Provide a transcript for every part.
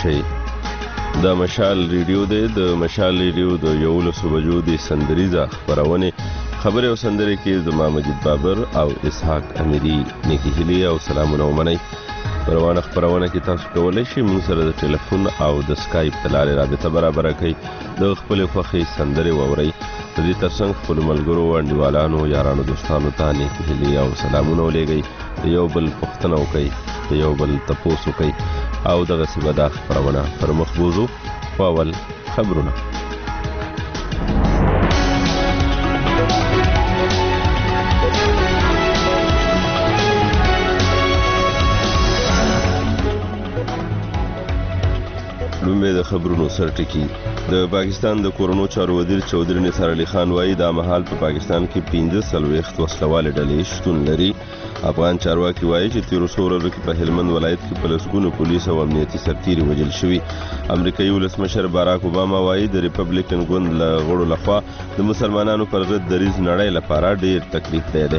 شئ. د مشال ریډیو د مشال ریډیو د 11 بجو د سندریزه خبرونه خبره او سندره کې زما مجید بابر او اسحاق امیری نیکی هلی او سلامونه ومنئ. روانه خبرونه کې تاسو کولای شئ موږ سره د ټلیفون او د سکایپ په لارې رابطه برابر کړئ. د خپل خوښي سندره وورئ. د دې ترڅنګ خپل ملګرو او انډیوالانو یارانو دوستانو ته نیکی هلی او سلامونه ولېږئ. د یو بل پوښتنه وکړئ، د یو بل تپوس وکړئ او دغه څه به دا خبرونه پر مخ بوزو. اول خبرونه. لومبه د خبرونو سرټکی. د پاکستان د کورونو چارو وزیر چودھری نثار علي خان وایي دا مهال په پاکستان کې 15 وسلواله ډلې شتون لري. افغان چارواکي وایي چې 1300 ورځو کې په هلمند ولایت کې په لسګونو پولیس او امنیتي سرتیري وژل شوي. امریکایي ولسمشر باراک اوباما وایي د ریپبلیکن ګوند له غړو لخوا د مسلمانانو پر ضد دریځ نړۍ لپاره ډېر تکلیف دی.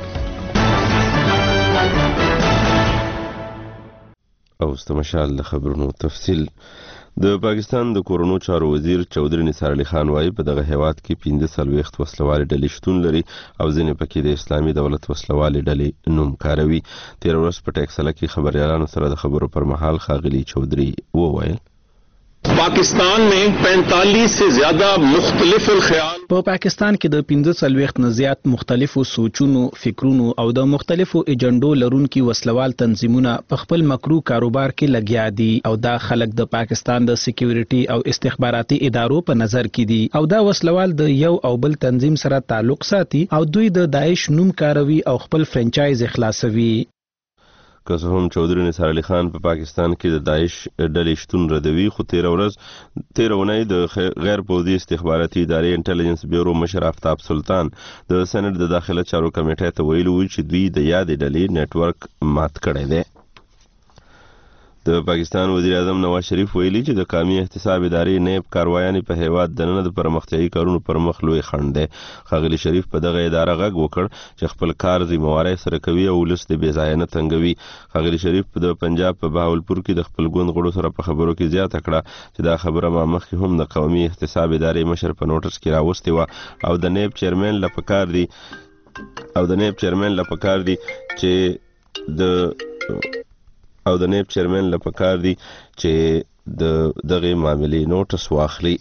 او استمشال د خبرونو تفصیل. د پاکستان د کورونو چارو وزیر چودھری نثار علي خان وایي په دغه هیواد کې 15 وسلواله ډلې شتون لري او ځینې پکې د اسلامي دولت وسلواله ډلې نوم کاروي. 13 ورځې په ټیکسلا کې خبريالانو سره د خبرو پر مهال ښاغلي چودھری وویل पाकिस्तान में 45 से ज्यादा मुख्तलिफ الخيال په پاکستان کې د 15 نه زیات مختلفو سوچونو، فکرونو او د مختلفو ایجنډو لرونکي وسلوال تنظیمونه په خپل مکروه کاروبار کې لګیا دي او دا خلک د پاکستان د سکیورټي او استخباراتي ادارو په نظر کې دي او دا وسلوال د یو او بل تنظیم سره تعلق ساتي او دوی د داعش نوم کاروي او خپل فرانچایز اخلاصوي. که څه هم چودھری نثار علي خان په پاکستان کې د داعش ډلې شتون ردوي، خو 13 اونۍ د غیر پوځي استخباراتي ادارې انټيليجنس بیورو مشر آفتاب سلطان د سېنات د داخله چارو کمیټې ته ویلي و چې دوی د یادې ډلې نت ورک مات کړی دی. د پاکستان وزیر اعظم نواز شریف ویلي چې د قومي احتساب ادارې نیب کاروایانې په هیواد دننه د پرمختیایي کارونو پر مخ لوی خنډ دی. ښاغلي شریف په دغه اداره غږ وکړ چې خپل کار ذمہوارۍ سره کوي او ولس د بې ځایه نه تنګوي. ښاغلي شریف د پنجاب په بهاولپور کې د خپل ګوند غړو سره په خبرو کې زیاته کړه چې دا خبره ما مخکې هم د قومي احتساب ادارې مشر په نوټس کې راوستې وه او د نیب چیرمن له پکار دي چې دغه معاملې نوټس واخلي.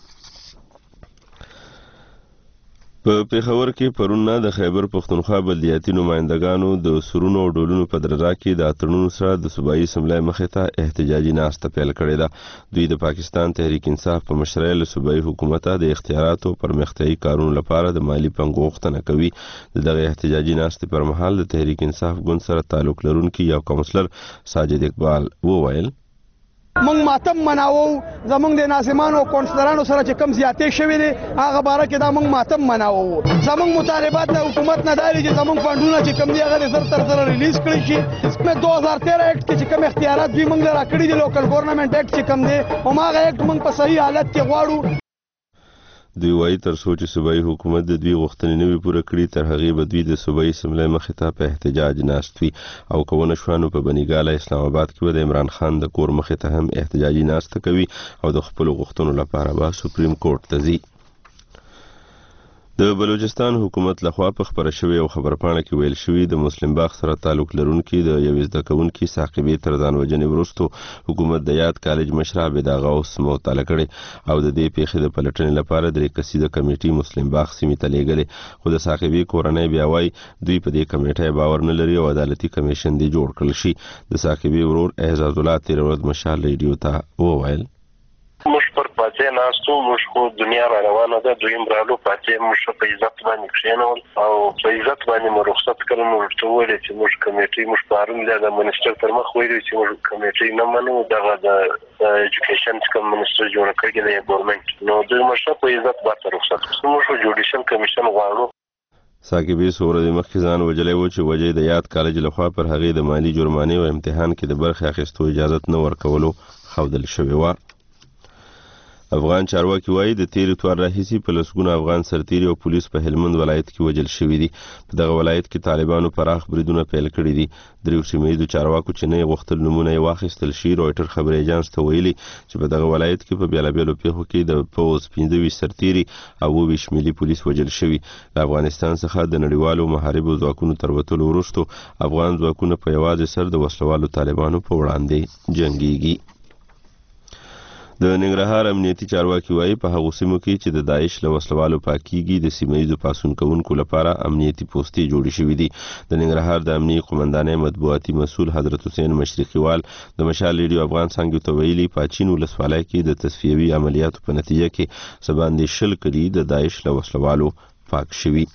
په پیښور کې پرونه د خیبر پښتونخوا بلدیاتي نمائندګانو د سرونو او ډولونو په درجه کې د اترونو سره د صوبایي اسمبلی مخې ته احتجاجي ناسته پیل کړې ده. دوی د پاکستان تحریک انصاف په مشرۍ له صوبایي حکومت د اختیاراتو پرمختیایي کارونو لپاره د مالی پنګو غوښتنه کوي. دغه احتجاجي ناستې پر مهال د تحریک انصاف ګوند سره تعلق لرونکي یو کونسلر ساجد اقبال وویل موږ ماتم مناوو، زمونږ د ناظمانو او کونسلرانو سره چې کم زیاتې شوې دي هغه باره کې دا موږ ماتم مناوو. زمونږ مطالبات د حکومت نه داري چې زمونږ فنډونه چې کم دي هغه زر تر زر ریلیز کړي شي. 2013 اکټ کې چې کم اختیارات دوی موږ را کړي دي، لوکل ګورنمنت اکټ چې کم دی هماغه اکټ موږ په صحیح حالت کې غواړو. دوی وایي تر څو چې صوبایي حکومت د دوی غوښتنې نه وي پوره کړي تر هغې به دوی د صوبایي اسمبلی مخې ته په احتجاج ناست وي او که ونه شوه نو په بنیګاله اسلام آباد کې به د عمران خان د کور مخې ته هم احتجاجي ناسته کوي او د خپلو غوښتنو لپاره به سپریم کورټ ته ځي. د بلوچستان حکومت لخوا په خبره شوې او خبرپاڼه کې ویل شوي د مسلم باغ سره تعلق لرونکي د یوې زده کوونکي ساقبې تر ځان وژنې وروستو حکومت د یاد کالج مشر عابد اغا اوس معطله کړې او د دې پیښې د پلټنې لپاره 3 کسیزه کمیټې مسلم باغ سیمې ته لیږلې، خو د ساقبې کورنۍ بیا وایي دوی په دې کمیټې باور نه لري او عدالتي کمیشن دې جوړ کړل شي. د ساقبې ورور اعزاز الله 13 ورځ مشال ریډیو ته وویل موږ پر پاتې ناستو، موږ خو دنیا را روانه ده، دویم رالو پاتې موږ په عزت باندې کښېنول او په عزت باندې مو رخصت کړل. موږ ورته وویل چې موږ کمیټې موږ پرون د منسټر تر مخ ویلو چې موږ کمیټې نه منو، دغه د ایجوکیشن کوم منسټر جوړ کړی دی ګورنمنت، نو دوی موږ په عزت باندې رخصت کړو. موږ جوډیشل کمیشن غواړو. ساقبې څو ورځې مخکې ځان وژلی و چې وجه د یاد کالج لخوا پر هغې د مالي جرمانې او امتحان کې د برخې اخیستو اجازت نه ورکولو ښودل شوې وه. افغان چارواکي وایي د تیر اتوار راهیسي په لسګونه افغان سرتیري او پولیس په هلمند ولایت کې وژل شوي دي. په دغه ولایت کې طالبانو پراخ بریدونه پیل کړي دي. دریو سیمه‌ییزو چارواکو چې نه غوښتل نمونه یې واخیستل شي رویټر خبري اژانس ته ویلي چې په دغه ولایت کې په بیلابیلو پیښو کې د پوز 25 سرتیري او 20 ملي پولیس وژل شوي. د افغانستان څخه د نړیوالو محاربو ځواکونو تر وتلو وروسته افغان ځواکونه په یوازې سر د وسلوالو طالبانو په وړاندې جنګيږي. د ننګرهار امنیتي چارواکي وایي په هغو سیمو کې چې د داعش له وسلوالو پاکيږي د سیمه‌ییزو پاسون کوونکو لپاره امنیتي پوستې جوړې شوې دي. د ننګرهار د امنیتي قومندانۍ مطبوعاتي مسؤل حضرت حسین مشرقیوال د مشال ریډیو افغان څنګه ته ویلي پاچین ولسوالۍ کې د تصفیوي عملیاتو په نتیجه کې سباندې شل کړي د داعش له وسلوالو پاک شوي.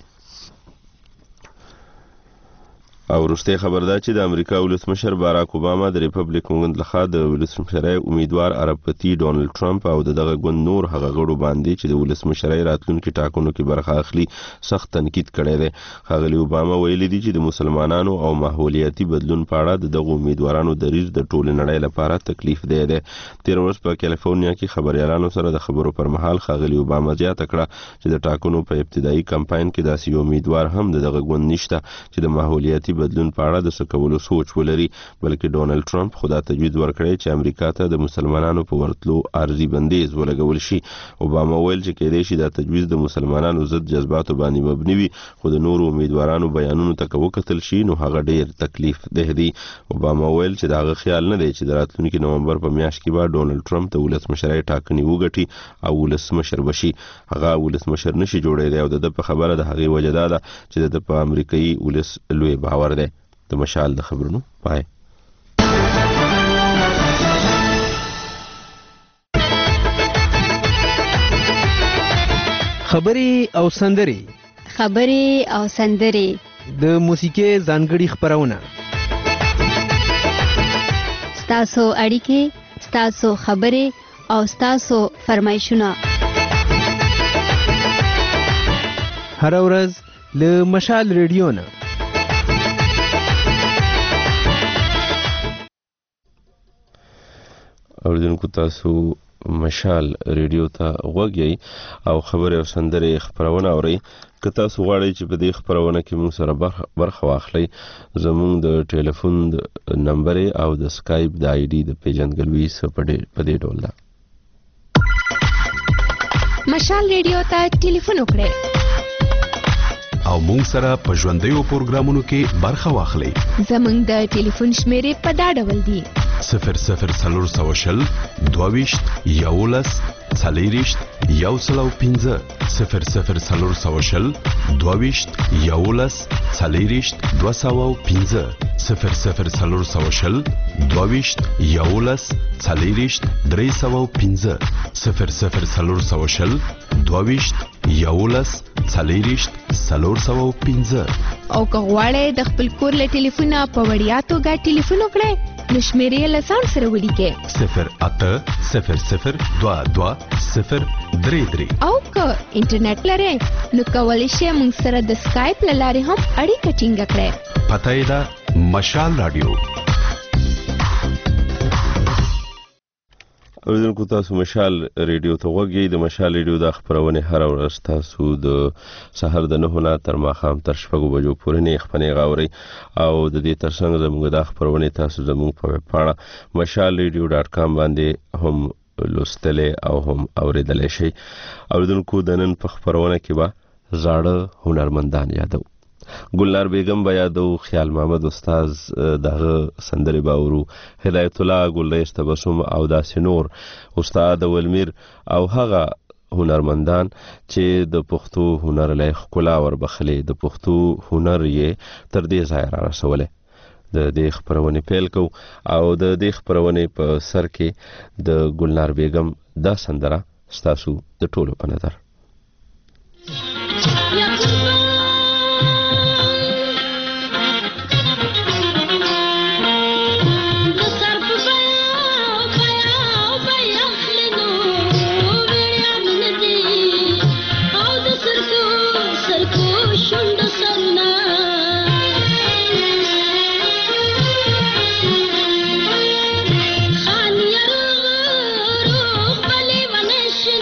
او وروستی خبر دا چې د امریکا ولسمشر باراک اوباما د ریپبلیک ګوند لخوا د ولسمشرۍ امیدوار عربپتی ډونالد ټرمپ او دغه ګوند نور هغه غړو باندې چې د ولسمشرۍ راتلونکي ټاکنو کې برخه اخلي سخت تنقید کړی دی. ښاغلي اوباما ویلي دي چې د مسلمانانو او ماحولیاتي بدلون په اړه دغه امیدوارانو دریځ د ټولې نړۍ لپاره تکلیف دی. تیر ورځ په کالیفورنیا کې خبريالانو سره د خبرو پر مهال ښاغلي اوباما زیاته کړه چې د ټاکنو په ابتدایي کمپاین کې داسې یو امیدوار هم دغه ګوند نشته چې د ماحولیاتي بدلون په اړه د سکولو سوچ ولري، بلکې ډونالد ټرمپ خدا تجویز ورکړی چې امریکا ته د مسلمانانو په ورتلو عارضي بندیز ولګول شي. اوباما ویل چې کېدای شي دا تجویز د مسلمانانو ضد جذباتو باندې مبني وي، خو د نورو امیدوارانو بیانونو ته وکتل شي نو هغه ډیر تکلیف ده دی. اوباما ویل چې دا هغه خیال نه دی چې د راتلونکي نومبر په میاشت کې به ډونالد ټرمپ د ولسمشرۍ ټاکنې وګټي او ولسمشر بشي. هغه ولسمشر نشي جوړېدی او د په خبره د هغې وجه دا ده چې د په امریکایي ولس لوی باور دی. د مشال د خبرونو پای. خبري او سندري د موسیقي ځانګړي خبرونه ستاسو اړیکې، ستاسو خبرې او ستاسو فرمایشونه هر ورځ له مشال ریډیو نه. اوریدونکو تاسو مشال ریډیو ته غوږی او خبرې او سندرې خبرونه اورئ. که تاسو غواړئ چې په دې خبرونه کې موږ سره برخه واخلئ، زموږ د ټلیفون نمبر او د سکایپ د آی ډي د پیژندګلوي په دې ډول ده. مشال ریډیو ته ټلیفون وکړئ او موږ سره په ژوندیو پروګرامونو کې برخه واخلئ. زموږ د ټلیفون شمیرې په دا ډول دي: 0040 22 11 40 105 0040 22 11 40 205 0040 22 11 40 305 0040 22 11 40 305. او که غواړئ د خپل کور له ټلیفونه په وړیا توګه ټلیفون وکړئ نو شمیرې له ځان سره ولیکئ 0800 22 033. او که انټرنیټ لرئ نو کولی شئ موږ سره د سکایپ له لارې هم اړیکه ټینګه کړئ. پته یې ده مشال رادیو. اوریدونکو تاسو مشال ریډیو ته غوږی. د مشال ریډیو د خبرونه هر ورځ تاسو د سحر د 9 نه تر ماښام تر 6 بجو پورې نه خبرونه غاوري او د دې ترڅنګ زموږ د خبرونه تاسو زموږ په پاڼه mashalradio.com باندې هم لوستلې او هم اوریدلې شي. اوریدونکو د نن په خبرونه کې به زاړه هنرمندان یادو. ګلنار بیگم به یادو، خیال محمد استاد دغه سندرې باورو، هدایت الله ګلریز تبسم او داسې نور، استاد ولمیر او هغه هنرمندان چې د پښتو هنر له ښکلا وربخلې د پښتو هنر یې تر دې ځای را رسولې. د دې خبرونه پیل کو او د دې خبرونه په سر کې د ګلنار بیگم دا سندره ستاسو د ټولو په نظر. Shit.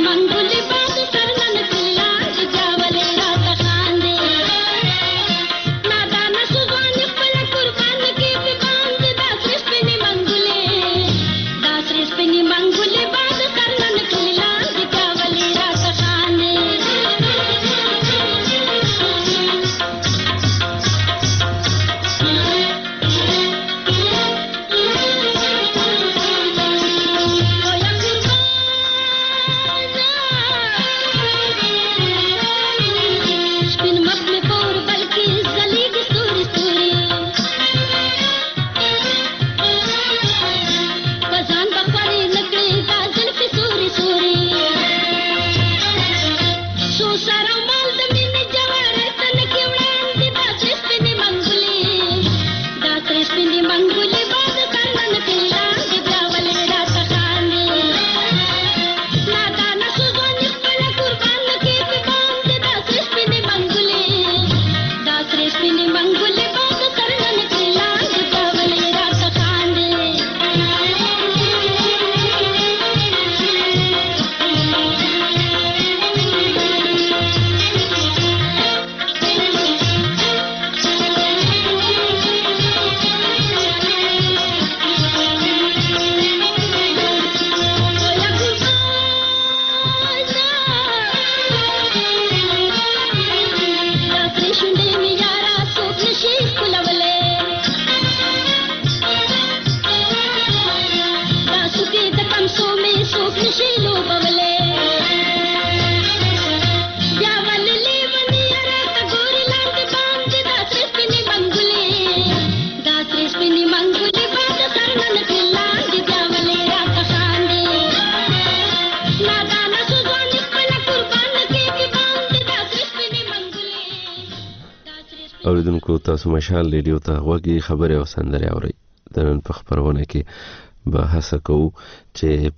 اوریدونکو تاسو مشال ریډیو ته غوږی خبرې او سندرې اورئ. د نن په خبرونه کې به هڅه کوو چې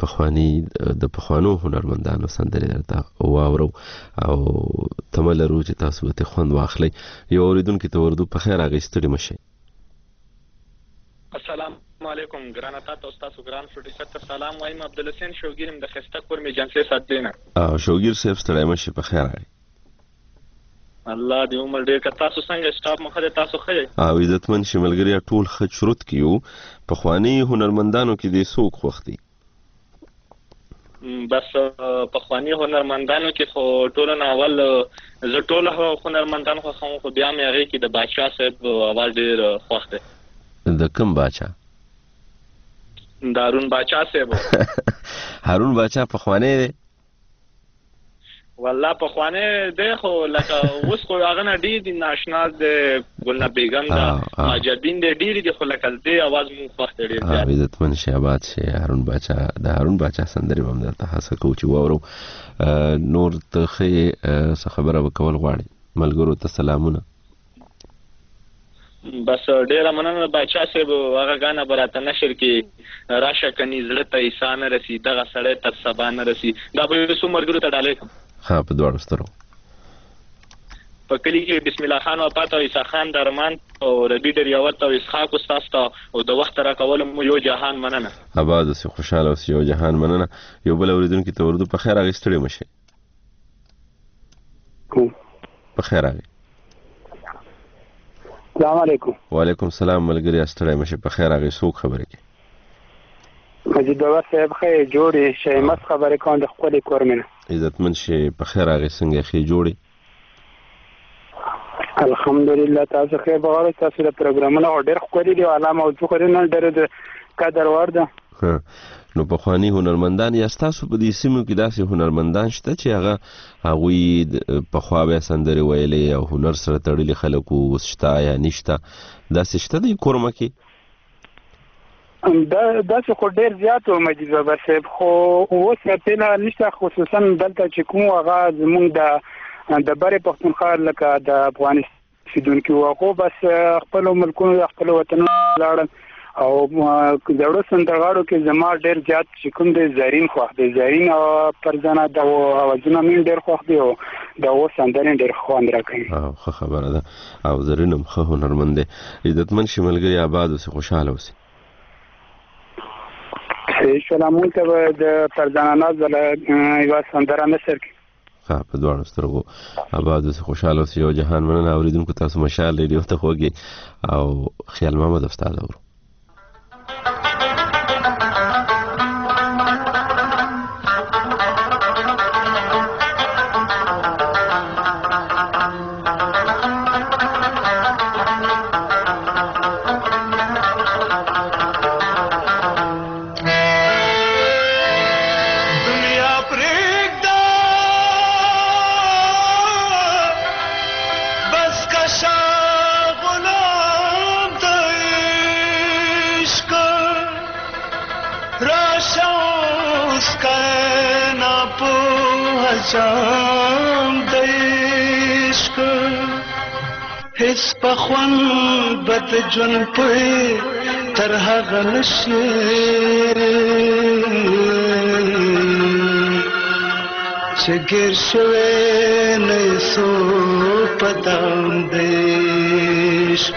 د پخوانو هنرمندانو سندرې درته واورو او تمه لرو چې تاسو به خوند واخلئ. یو اوریدونکو ته وردو په خیر راغی، ستړي مشئ. السلام علیکم ګران تاسو ګران پروډوسر ته سلام وایم. عبدالحسین شوګیرم د خسته کور می جنسي ساتینه. شوګیر صاحب ستړي مشئ، په خیر راغی. الله دې عمر ډېر کړه. تاسو څنګه سټاف مخه تاسو ښه او عزتمن شملګری ټول ښه شروط کیو. په خواني هنرمندانو کې دې څوک خوښتي؟ بس په خواني هنرمندانو کې خو ټول نه اول زه ټول هنرمندانو خو بیا مې هغه کې د بادشاہ صاحب आवाज ډېر خوښ دی. د کوم بادشاہ؟ هارون بادشاہ صاحب. هارون بادشاہ په خواني دی؟ والله په خوانه ده خو لکه اوس خو هغه نه ډېر ناشنا ده. ګلنا بیگم ده ماجدین ده ډېر دي خو لکه دې आवाज مو خوښ ډېر دی. عزتمن شهباز شه هارون بادشاہ د هارون بادشاہ سندري هم درته هڅه کوو چې واورو. نور ته څه خبره وکول غواړي؟ ملګرو ته سلامونه. بس ډېر مننه بادشاہ صاحب. هغه غاڼه براته نشر کې راشه کني زړه ته ایسان رسی دغه سړی تر سبا نه رسی. دا به څو مرګرو ته ډالې ها په دوړ سترو په کلی کې بسم الله خان او پاتو عیسی خان درمان او ربی دریاوت او اسحاق استاد او د وخت را کول مو یو جهان مننه. آباد اوسې خوشاله اوسې یو جهان مننه. یو بل اوریدونکو ته وردو په خیر راغی، ستړي مشئ. په خیر راغی. السلام علیکم. وعلیکم السلام ملګری ستړي مشئ. په خیر راغی. څوک خبره کوي؟ مجید بابا صاحب خیر جوړې شیمس خبرې کوم د خپل کورمنه. عزتمن شي په خیر راغی. څنګه خې جوړې؟ الحمدلله تاسو خیر بغیر تاسو د پروګرامونو اورډر خوري دی علامه او څوک نه ډېر د قدر ورده. نو په خواني هنرمندان یا تاسو په دې سیمو کې داسې هنرمندان شته چې هغه په خوا به سندري ویلې او هنر سره تړلي خلکو وسشتا یا نشتا داسې شته د کورمه کې؟ دا څه خو ډېر زیات و مجید بابا صاحب. خو اوس په نشته خصوصا دلته چې کوم هغه زمونږ د بره پښتونخوا لکه د افغانستان سیدونکو هغه بس خپل ملکونو خپل وطن لاړل او زړه سندرغاړو کې زما ډېر زیات چې کوم د زرین خوښ دی. زرین او پرځنه د اوازونه مين ډېر خوښ دی او د اوس سندرین ډېر خوند راکوي. ښه خبره ده. او زرین هم ښه هنرمند دی. عزتمن شي ملګری آباد اوسې خوشاله اوسې. سلامون ته د فرزانه زله یو سندره نشر کی په دوه سترګو آباد اوسې خوشاله اوسې یو جهان مننه اوریدونکو تاسو مشال ریډیو ته خوږی او خیال محمد استاد اورو شام دیشک هیڅ پخوان بد جون پوی تر هغه نشي چې ګر شوی نه سو پدام دیشک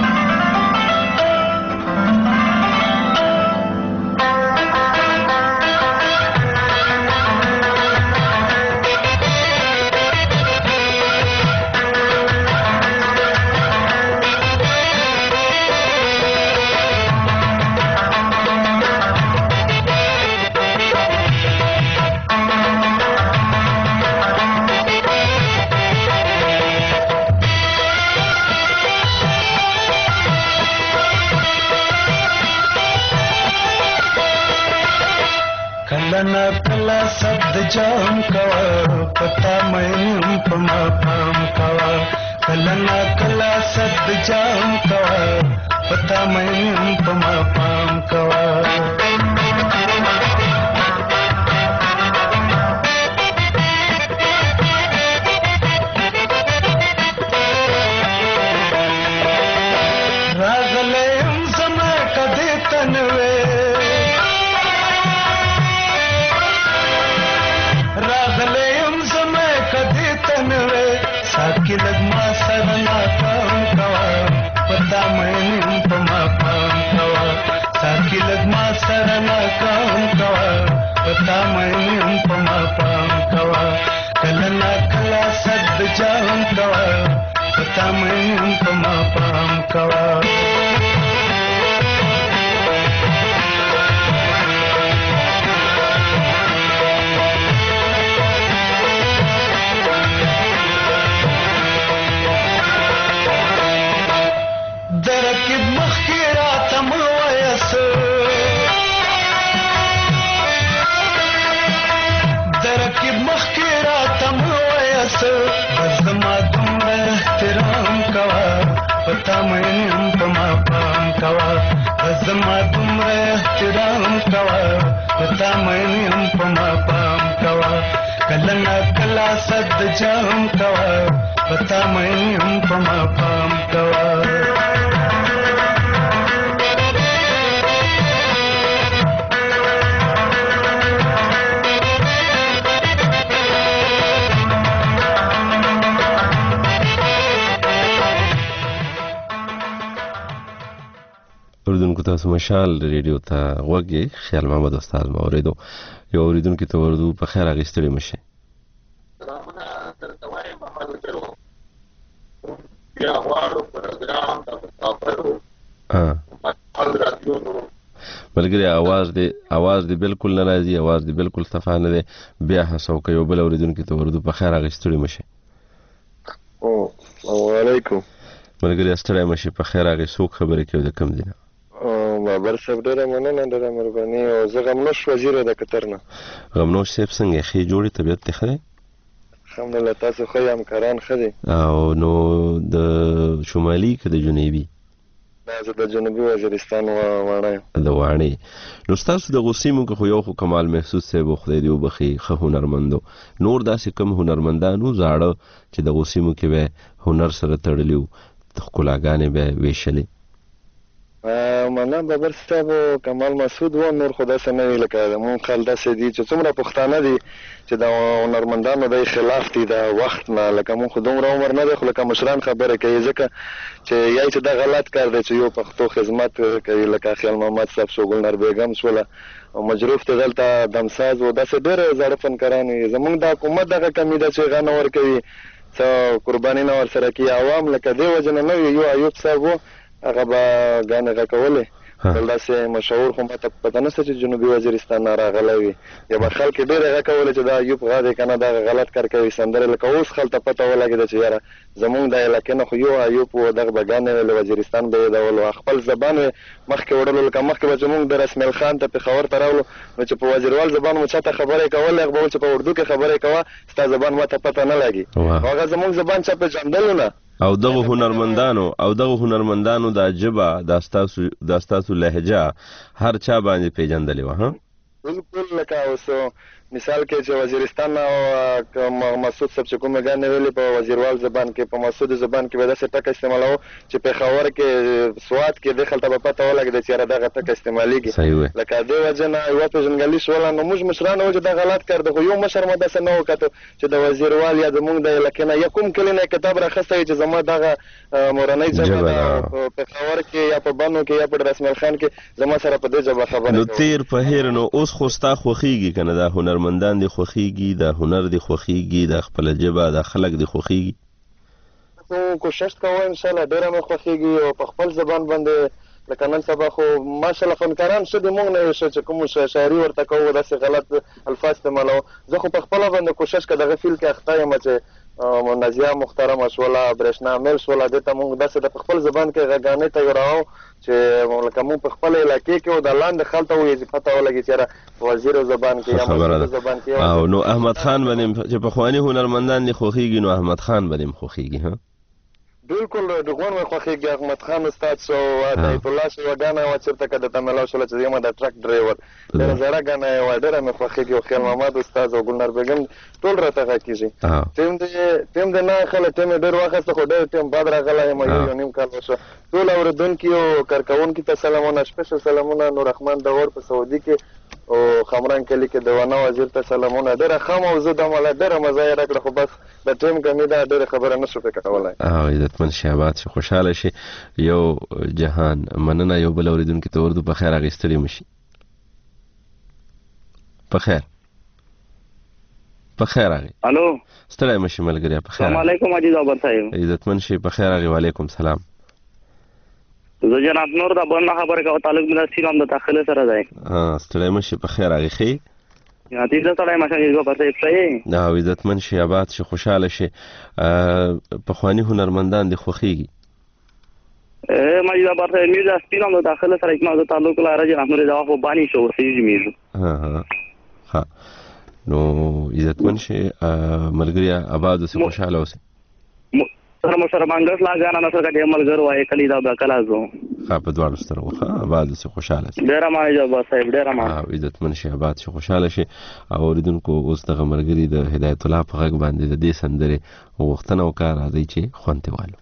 کلا سد جام کوا پتا مې پما پام کوا کلا سد جام کوا پتا مې پما پام کوا की लगमा सरना काम कवा पता मैं पमा पाम कवा साकी लगमा सरना काम कवा पता मैं पमा पाम कवा कलना कला सद जाम कवा पता मैं पमा पाम कवा बज़मा तुम एहतराम कवा पता मैं पमा पाम कवा बज़मा तुम एहतराम कवा पता मैं पमा पाम कवा कलना कला सद जाम कवा पता मैं पमा पाम कवा اوریدونکو تاسو مشال ریډیو ته غوږی خیال محمد استاد موریدو یو اوریدونکو ته ورته په خیر اغستړي مشه بلګری आवाज دی بالکل ناراضي आवाज دی بالکل صفه نه دی بیا هڅو کوي بل اوریدونکو ته ورته په خیر اغستړي مشه السلام علیکم بلګری استړی مشه په خیر اغې څوک خبرې کوي د کم دینه بابر صاحب ډیره مننه ډیره مهرباني او زه غمنوش وزیر د کتر نه غمنوش صاحب څنګه خې جوړی طبيعت ته خره الحمدلله تاسو خو یم کاران خدي او نو د شمالي که د جنوبي زه د جنوبي وزیرستان وانه د وانی نو تاسو د غوسیمو که خو یو خو کمال محسوس صاحب خدای دی وبخي خو هنرمندو نور داسې کم هنرمندانو زاړه چې د غوسیمو کې به هنر سره تړلیو د خلاګانې به ویشلې مننه بابر صاحب او کمال مسعود و نور خدا سنوي لکه مون خل داسې دي چې څومره پښتانه دي چې د هنرمندانو د خلاف دي د وخت نه لکه مون خو دومره عمر نه دی خو لکه مشران خبره کوي ځکه چې یای چې دا غلط کار دی چې یو پښتو خدمت کوي لکه خیال محمد صاحب شو ګلنار بیگم شوله او مجروف ته دلته دمساز و داسې ډېر زاړه فنکاران زمونږ د حکومت دغه کمی ده چې غنه ورکوي څه قرباني نه ورسره کوي عوام لکه دې وجه نه نه یو ایوب صاحب هغه به ګانې غکولې داسې مشهور خو ماته پته نشته چې جنوبي وزیرستان نه راغلی وي یا به خلک ډېره غکولې چې دا ایوب غا دی که نه دا غلط کار کوي سندرې لکه اوس خلته پته ولګېده چې یاره زمونږ د علاقې نه خو یو ایوب و دغه به ګانې ویلې وزیرستان به یې ډول خپل زبان یې مخکې وړلو لکه مخکې به چې مونږ د رسمیل خان ته پېښور ته راولو نو چې په وزیروال زبان مو چاته خبرې کولې هغه به ویل چې په اردو کې خبرې کوه ستا زبان ماته پته نه لګي هغه زمونږ زبان چا پېژندلو نه او دغه هنرمندانو د ژبه د ستاسو لهجه هر چا باندې پیژندلې وه ها بالکل لکه اوس مثال کې چې وزیرستان او مسعود صاحب چې کومه ګانې ویلې په وزیروال زبان کې په مسعود زبان کې به داسې ټکه استعمالوه چې پېښور کې سوات کې دې خلته به پته ولګېده چې یاره دغه ټکه استعمالېږي لکه دې وجه نه یوه پېژندګلي شوله نو موږ مشران وو چې دا غلط کار دی خو یو مشر مو داسې نه وکتو چې د وزیروال یا زمونږ د علاقې نه یا کوم کلي نه کتاب راخیستی وي چې زما دغه مورنۍ ژبه ده په پېښور کې یا په بنو کې یا په رسمیل خان کې زما سره په دې ژبه خبرې نو تیر په هیر نو اوس خو ستا خوښېږي که نه دا هنرمندان دي خوښېږي دا هنر دي خوښېږي دا خپله ژبه دا خلک دي خوښېږي کوشش کوم انشاءالله ډېره مې خوښېږي او په خپل زبان باندې لکه نن سبا خو ماشاءالله فنکاران ښه دي مونږ نه یو ښه چې کوم شاعري ورته کوو داسې غلط الفاظ استعمالوو زه خو په خپله باندې کوشش که دغه فیل کې اخته یم چې نازیه محترمه شوله برېښنا میل شوله دې ته مونږ داسې د په خپل زبان کې غږانې تیروو چې لکه مونږ په خپل علاقې کې او د لاندې خلته وایي چې پته ولګي چې یاره په وزیرو زبان کې یا مسعودو زبان کې او نو احمد خان باندې چې پخواني هنرمندان دې خوښېږي نو احمد خان باندې هم خوښېږي ها بالکل دغون مې خوښېږي احمد خان استاد شو هدایت الله شو ګانه وه چېرته که درته میلاو شوله چې یم د ټرک ډرایور ډېره زړه ګانه یې وه ډېره مې خوښېږي او خیال محمد استاد او ګلنار بیګم ټول راته غږېږي ټیم دې نه اخلی ټیم یې ډېر واخیسته خو ډېر ټیم بعد راغلی یم یو نیم کال وشو ټول اورېدونکي او کارکوونکي ته سلامونه سپیشل سلامونه نوررحمن داور په سعودي کې او خمران کلي کې د ونه وزیر ته سلامونه ډېره ښه موضوع ده مله ډېره مزه یې راکړه خو بس د ټیم کمي ده ډېرې خبره نه شو پې کولی عزتمند شي آباد شي خوشحاله شي یو جهان مننه یو بل اورېدونکي ته اردو په خیر هغې ستړي مه شي په خیر هغې الو ستړی مه شي ملګریا په خیر السلام علیکم عزیز بابر صاحب عزتمند شي په خیر هغې وعلیکم سلام زه جناب نور د بل نه خبرې کوم تعلق مې د سیلام د داخله سره دی ستړی مه شي په خیر هغې ښې عزیز سړی مشه عزیز بابر صاحب ښه یې عزتمند شي آباد شي خوشحاله شي پخواني هنرمندان دې خوښېږي مجید بابر صاحب مې د سیلام د داخله سره زما د تعلق لاره جناب نور د خو بانی شو ورسېږي میږو ها نو عزتمند شي ملګریا آباد اوسئ خوشحاله اوسئ سره مو سره بانګس لا غانا نه سره د ملګر وای کلی دا کلا زو په دواړو سترو آباد اوسئ خوشحاله شي ډېره مننه جواب صاحب ډېره مننه عزتمند شي آباد شي خوشحاله شي او اوریدونکو اوس دغه ملګري د هدایت الله په غږ باندې د دې سندرې غوښتنه وکړه راځئ چې خوند ترې والو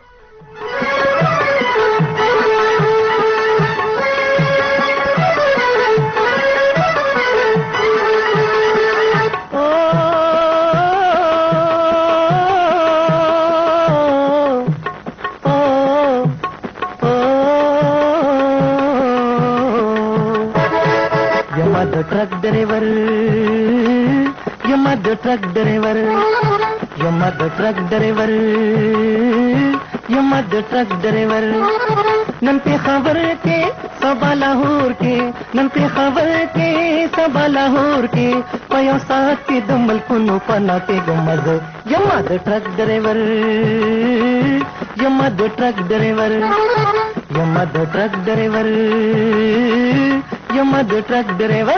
truck driver you mother truck driver you mother truck driver you mother truck driver नन पे खबर के सबा लाहौर के नन पे खबर के सबा लाहौर के पयो साथ के दमल कुनो पना के गमद you mother truck driver you mother truck driver you mother truck driver you mother truck driver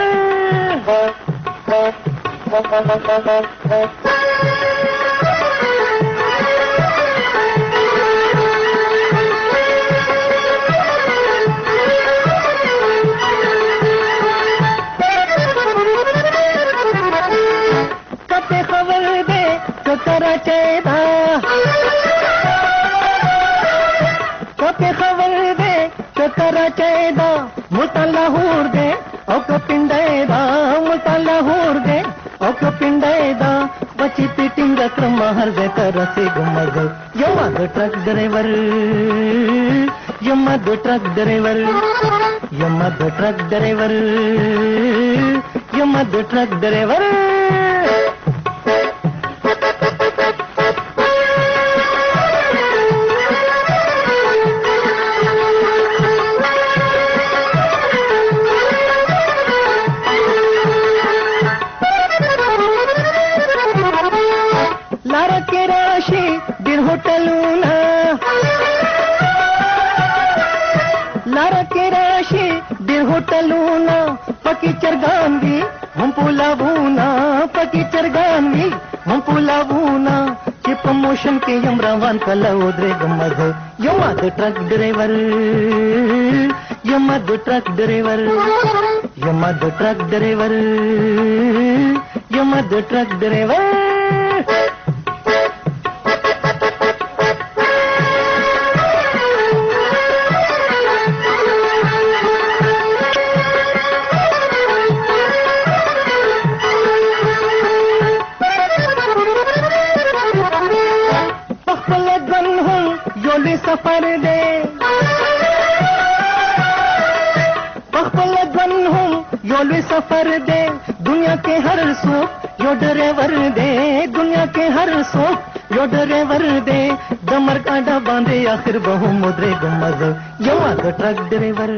कते खबर दे तो करा चेदा कते खबर दे तो करा چې پیټینګ کړم هر ځای ته رسېږم زه یما د ټرک ډرایور یما د ټرک ډرایور یما د ټرک ډرایور یما د ټرک ډرایور होटलूना लारा के राशि दिल होटलूना पकी चरगांगी हम पुलावूना पकी चरगांगी हम पुलावूना कि प्रमोशन के यमरावान कला उदरे गमद यमा द ट्रक ड्राइवर यमा द ट्रक ड्राइवर यमा द ट्रक ड्राइवर यमा द ट्रक ड्राइवर सफर दे पखपल गन हूँ योले सफर दे दुनिया के हर सूप यो ड्राइवर दे दुनिया के हर सूप यो ड्राइवर दे दमर कांडा बांधे आखिर बहु मुद्रे गुमज यमा द ट्रक ड्राइवर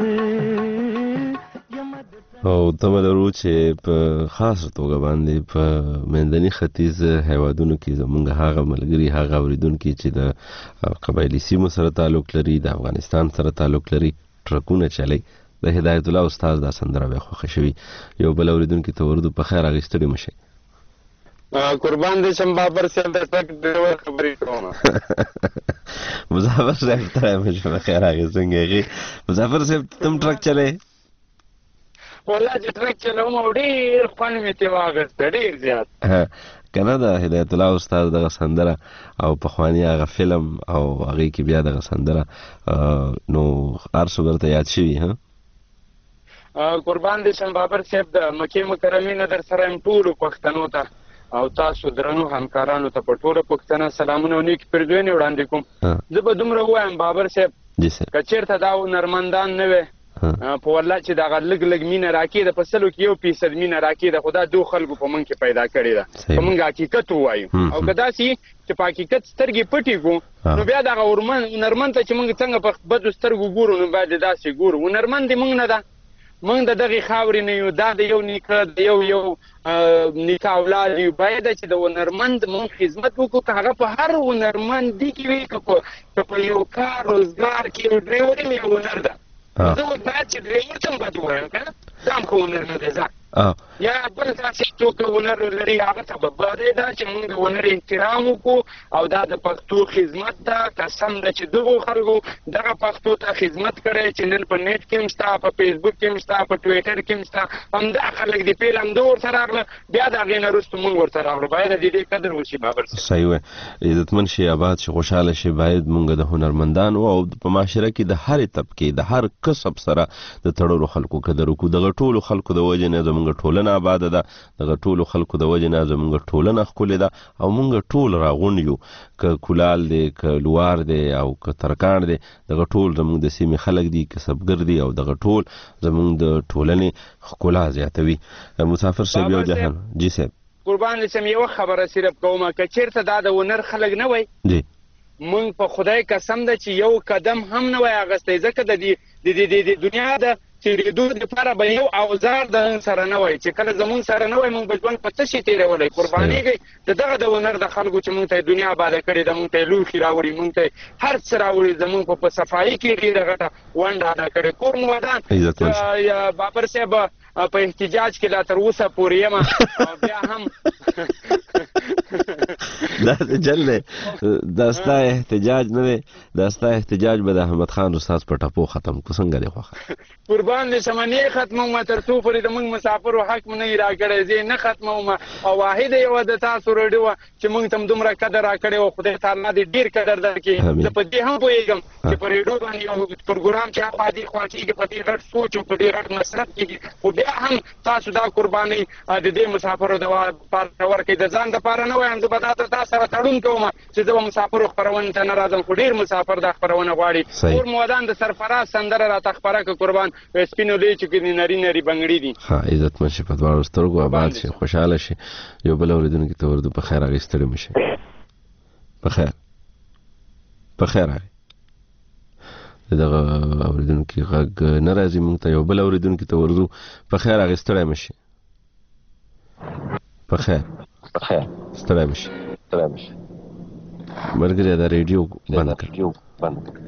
او تمه لرو چې په خاص توګه باندې په مندني ختیځ هیوادونو کې زمونږ هغه ملګري هغه اوریدونکي چې د قبایلی سیمو سره تعلق لري د افغانستان سره تعلق لري ټرکونه چلي د هدایت الله استاد دا سندره به خوښ شوی یو بل اوریدونکي ته ورته په خیر اغستړي مشه قربان دې شم بابر صاحب د ټرک ډرایور خبرې کوم مظفر صاحب ته مشه په خیر اغستنګي مظفر صاحب تم ټرک چلے والله چې ټرک چلوم او ډېر خوند مې ترې واخیسته ډېر زیات که نه د هدایت الله استاد دغه سندره او پخواني هغه فلم او هغې کې بیا دغه سندره نو هر څه درته یاد شوي قربان دې شم بابر صاحب د مکې مکرمې نه در سره یم ټولو پښتنو ته او تاسو درنو همکارانو ته په ټوله پښتنه سلامونه او نیک پرځوینې وړاندې کوم زه به دومره ووایم بابر صاحب که چېرته دا هنرمندان نه وی په والله چې دغه لږ لږ مینه راکېده په سلو کې 1% مینه راکېده خو دا دو خلکو په موږ کې پیدا کړې ده په موږ حقیقت ووایو او که داسې چې په حقیقت سترګې پټې کړو نو بیا دغه هنرمند ته چې موږ څنګه په بدو سترګو ګورو نو باید داسې ګورو هنرمند دې موږ نه ده موږ د دغې خاورې نه یو دا د یو نیکه د یو نیکه اولاد یو باید چې د هنرمند موږ خدمت وکړو که هغه په هر هنرمندي کې وي که په یو کار روزګار کې یو ډرایوري مې یو هنر ده زه اوس باید چې ډرایور ته هم بد ووایم که نه دا هم ښه هنر نه دی ځه یا بل داسې څوک هنر لري هغه ته به بدی ده چې موږ د هنر احترام وکړو او دا د پښتو خدمت ده قسم ده چې دغو خلکو دغه پښتو ته خدمت کړی چې نن په نیټ کې هم شته په فیسبوک کې هم شته په ټویټر کې هم شته همدا خلک دي پیل همده ورته راغله بیا د هغې نه وروسته موږ ورته راغلو باید د دې قدر وشي بابر صاحب صحیح وی عزتمن شي آباد شي خوشحاله شي باید موږ د هنرمندانو او په معاشره کې د هرې طبقې د هر کسب سره د تړلو خلکو قدر وکړو دغه ټولو خلکو د وجې نه زموږ ټولنه آباده ده دغه ټولو خلکو د وجې نه زموږ ټولنه ښکلې ده او موږ ټول راغونډ یو که کولال دی که لوار دی او که ترکاڼ دی دغه ټول زموږ د سیمې خلک دي کسبګر دي او دغه ټول زموږ د ټولنې ښکلا زیاتوي مسافر صاحب یو جهان جی صاحب قربان دې شم یوه خبره صرف کومه که چېرته دا د هنر خلک نه وی جی موږ په خدای قسم ده چې یو قدم هم نه وای اغستی ځکه د دنیا د تېرېدو دپاره به یو اوزار د نن سره نه وای چې کله زمونږ سره نه وای موږ به ژوند په څه شي تېرولی قربانېږئ د دغه د هنر د خلکو چې موږ ته یې دنیا آباده کړې ده موږ ته یې لوښي راوړي موږ ته یې هر څه راوړي زموږ په صفایي کې ډېره غټه ونډه ادا کړې کور مو ودان بابر صاحب په احتجاج کې لا تر اوسه پورې یم او بیا هم دا جل دی داستا احتجاج نه دی داستا احتجاج به د احمد خان استاد په ټپو ختم کو څنګه دی خوښه قربان دې سمنې ختمه تر څو پورې د موږ مسافرو حق مونږ نه راکړی زه نه ختمه او واحد یو د تاسو رډیو چې موږ تم دومره قدر راکړی او خدای تعالی دې ډیر قدر درکړي زه په دې هم پوهیږم چې په ریډیو باندې یو پروګرام چې هغه دې خوا کېږي په دې رټ سوچ او په دې رټ مصرف کېږي خو بیا هم تاسو دا قرباني د دې مسافرو د لپاره ورکړئ د ځان دپاره نه وایم زه به دا تاسو سره تړون کوم چې زه به مسافرو خپرونې ته نه راځم خو ډېر مسافر دا خپرونه غواړي نور مودان د سرفراز سندره راته خپره کړه قربان سپینو لیچو کې د نري نري بنګړي دي ها عزتمن شي په دواړو سترګو آباد شي خوشحاله شي یو بل اورېدونکي ته ورده په خیر هغې ستړي مه شي په خیر هغې د دغه اورېدونکي غږ نه راځي موږ ته یو بل اورېدونکي ته ورځو په خیر هغې ستړی مه شي په خیر ستړی مه شي ملګري دا ریډیو بند کړه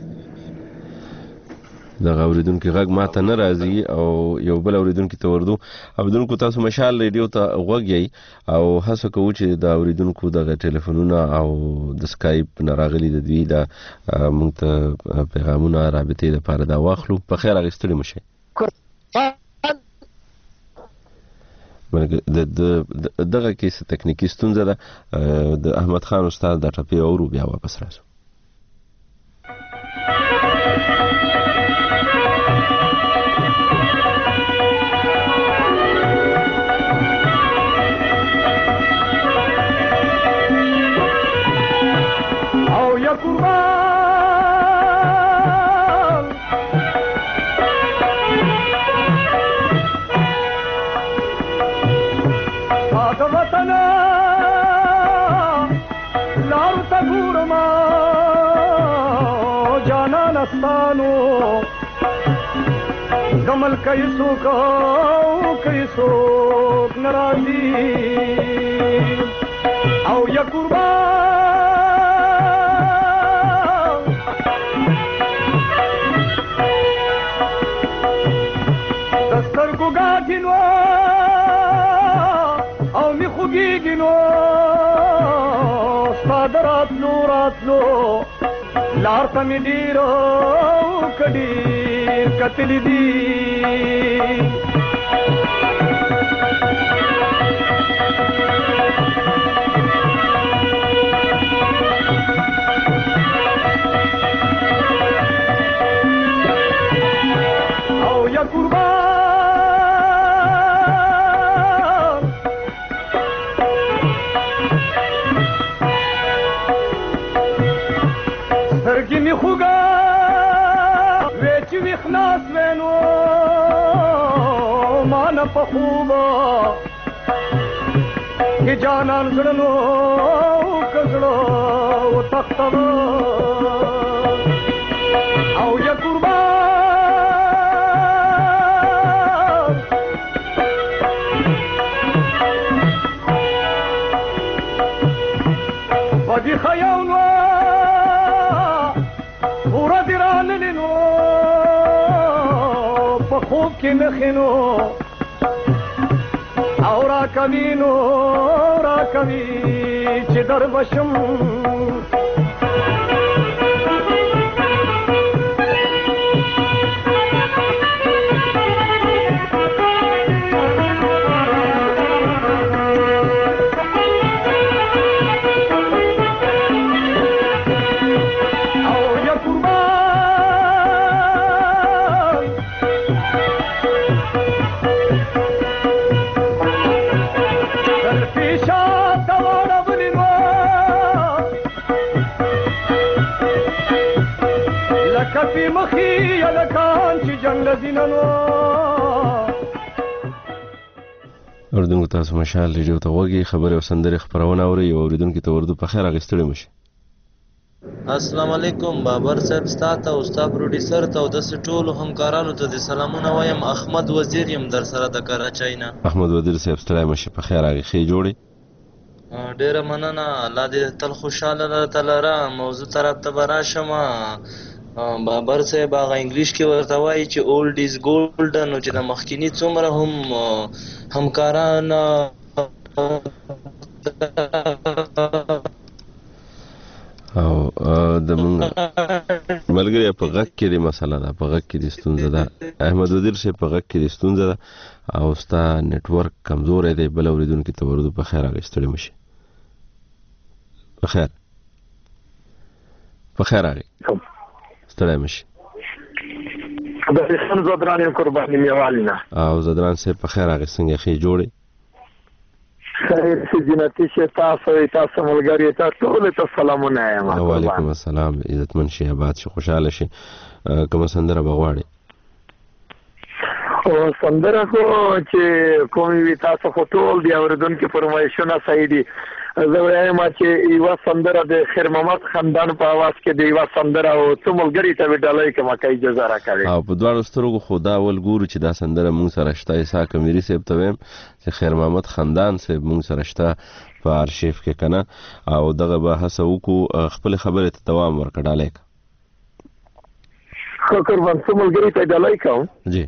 دغه اورېدونکي غږ ماته نه راځي او یو بل اورېدونکي ته ورځو اورېدونکو تاسو مشال ریډیو ته غوږ یئ او هڅه کوو چې د اورېدونکو دغه ټلیفونونه او د سکایپ نه راغلي د دوی د موږ ته پیغامونه رابطې دپاره دا واخلو په خیر هغې ستړي مه شئ دغه کې څه تکنیکي ستونزه ده د احمد خان استاد دا ټپې اورو بیا واپس راځو او یا قربان آتا وطنا لارو تا گورما جانا نستانو گمل کئی سوک نرازی او یا قربان گاگینو او می خوگیگینو استاد راتلو لارتا می دیرو کدیر کتلی دی او یا قربان سرگی خوگا ویچی ویخناس وینو مانا پا خوبا که جانان زرنو کزلو و تختبا او یا قربان بدی خیاونو خوب کی نخینو او را کمی چی در بشم کفی مخی یلکان چی جنگ دیننو اردونکو تاسو مشال ریډیو ته وګورئ خبرې او سندرې خبرونه اوري او اوریدونکو ته ورده په خیر اغستړي مشي السلام علیکم بابر صاحب ستاسو او استاد پروډوسر ته او د ټولو همکارانو ته د سلامونه وایم احمد وزیر يم در سره د کراچۍ نه احمد وزیر صاحب ستړي مشي په خیر اغخي جوړي ډیره مننه الله دې تل خوشاله تعالی را موضوع طرف ته براشم بابر صاحب هغه انګلیش کې ورته وایي چې اولډ از ګولډ نو چې د مخکینی څومره هم همکاران زمونږ ملګری په غږ کې د مسله ده، په غږ کې د ستونزه ده. احمد وزیر صاحب په غږ کې د ستونزه ده او ستا نیټورک کمزوری دی. بل اورېدونکي ته ورودو په خیر راغی، ستړي مشي. په خیر راغی، ستړی مشي. د زدران یم قرباني میوالینه. او زدران صاحب په خیر راغی، څنګه ښې جوړې؟ خیر سي جنتي شه تاسو ملګری تاسو ټول ته سلامونه یم. وعلیکم السلام. عزتمن شي، آباد شي، خوشاله شي. کومه سندره بغواړي؟ او سندره خو چې کومې وي تاسو خو ټول دی اوریدونکو فرمایشونه صحیح دي. زه وایم چې یو سندره د خیر محمد خاندان په आवाज کې دی، یو سندره او څو ملګری ته وډالای کومه کوي اجازه راکړي. او په دواړو سترګو خدا ول ګورو چې دا سندره مونږ سره شته. عیسی کمیری صاحب ته ویم چې خیر محمد خاندان صاحب مونږ سره شته په ارشیف کې کنه، او دغه به هڅه وکړو خپل خبره ته دوام ورکړالای. خو قربان څو ملګری ته وډالای کوم. جی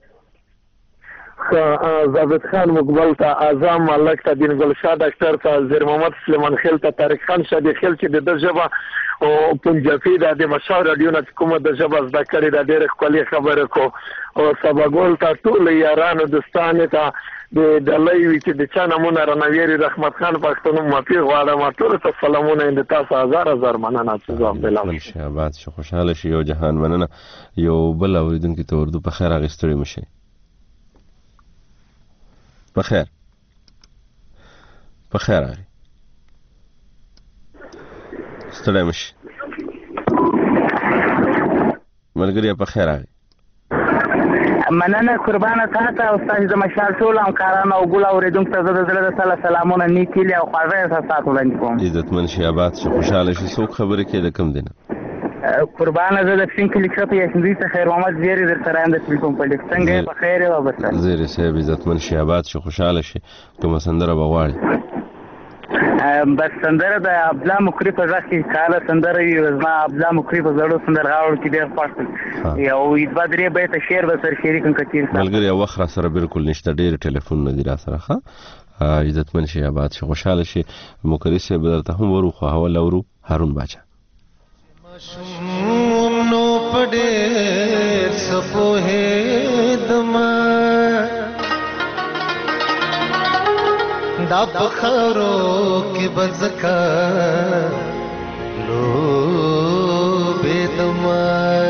زابط خان مقبل ته، اعظم ملک ته، دین ګلشاه ډاکټر ته، زیر محمد سلیمان خیل ته، طارق خان شادي خیل چې د ژبه او پنجابي د مشهور رادیو نه کومه د ژبه زده کړې د ډېر ښکلې خبره کو، او سباګول ته، ټول یارانو دوستانو ته د ډلۍ وي چې د چا نمونه رانویری رحمت خان پښتون معافي غواړم. ټول ته سلامونه د تاسو هزار مننه چې ځواب دلم. آباد شي، خوشاله شي. یو جهان مننه. یو بل اوریدونکي ته ورودو په خیر راغی، ستړي مشي. په خیر راغی، ستړی مشي. ملګری په خیر راغی. مننه قربانه تاسو او تاسو د مشال ټول همکارانو او ګل اوریدونکو ته د زړه د سلامونه نیکی له خواږه احساسات وړاندې کوم. عزتمن شي، آباد شي، خوشاله شي. څوک خبرې کوي د کوم دینه؟ قربانه زه د فین کلیک څخه یاسندوی څخه خیر محمد زیری در سره اند ټلیفون په لیک څنګه په خیر او بس. زیری صاحب عزتمن شي، آباد شي، خوشاله شي. کوم سندره بغواړي؟ بس سندره د عبدالله مکری په ځخ کې کاله سندره وي. زما عبدالله مکری په زړو سندرغاړو کې ډېر خوښ یو بدرې بیت شعر به سر شریکم کثیر ملګری وخت را سره بالکل نشته، ډېر ټلیفون نه دی را سره. ښه عزتمن شي، آباد شي، خوشاله شي. مکری صاحب درته هم ورو خو هوا لورو هارون باچا نو پډېر سپوهې دما دا بخارو کې بزکا لو بيدما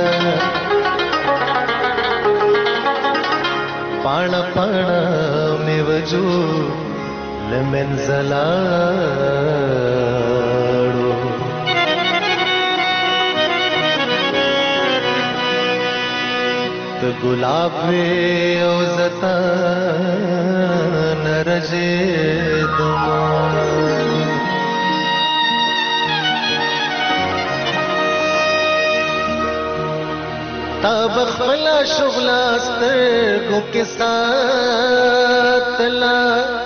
پانا می وجو لمنزلاړو ت ګلاب وې او زتا نرجه دما تب خلا شغل سترګو کې ساتلا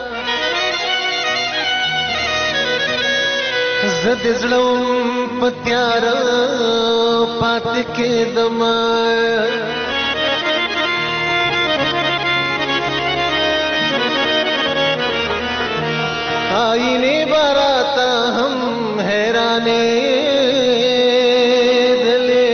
زد زړم پتیار پات کې دما آئینے باراتا ہم حیرانے دلے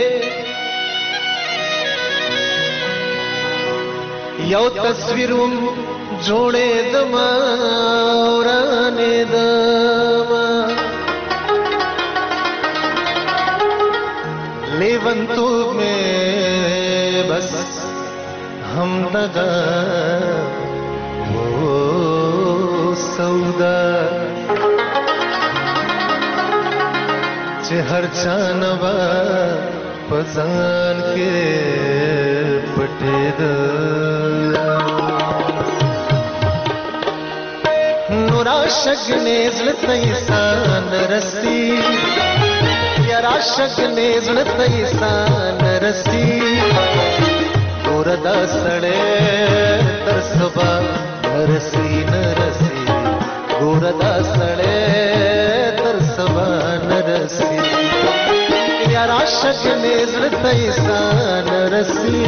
یو تصویرم جوڑے دما اورانے دما لیونتو میں بس ہم دگا سودا چې هر چانوا پسان کې پټې ده نور عاشق نه زړه انسان رسي یا عاشق نه زړه انسان رسي اور د سړې تر سبا رسي نه رسي ګوردا سړې تر سبا نرسي یار عاشق نه زړه انسان رسي